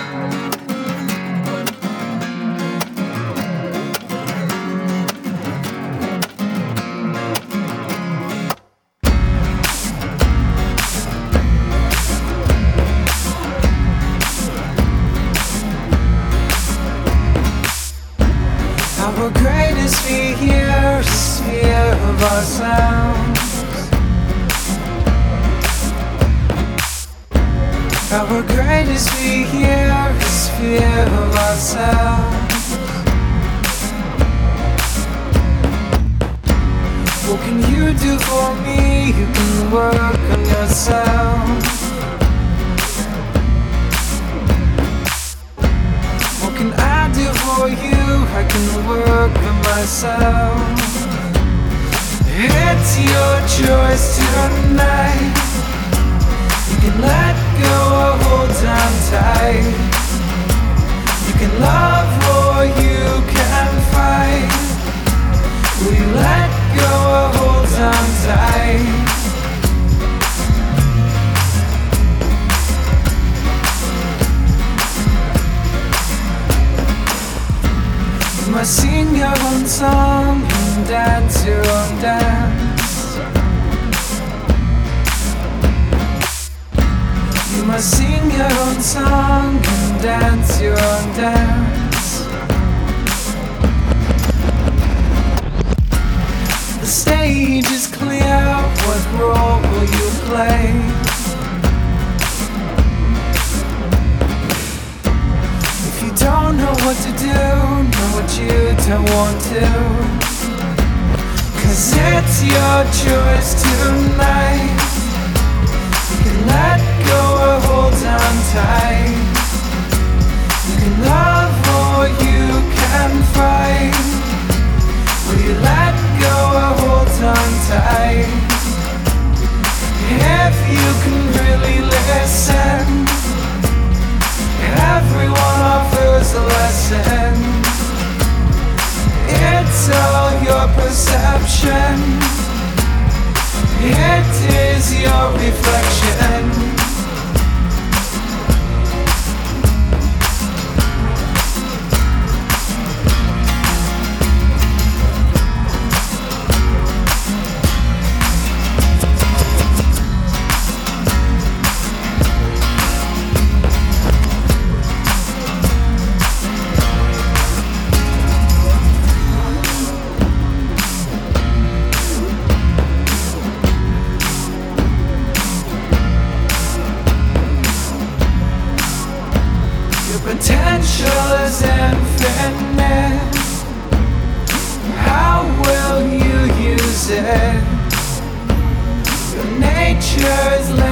Our greatest fear is fear of ourselves. Our greatest fear is fear of ourselves. What can you do for me? You can work on yourself. What can I do for you? I can work on myself. It's your choice tonight. You can let go or hold on tight. You can love or you can fight. Will you let go or hold on tight? You must sing your own song and dance your own dance. You must sing your own song and dance your own dance. The stage is clear, what role will you play? If you don't know what to do, know what you don't want to. 'Cause it's your choice tonight. You can let go or hold on tight. You can love or you can fight. Will you let go or hold on tight? If you can really listen, everyone offers a lesson. It's all your perception. It is your reflection. Potential is infinite. How will you use it? Your nature is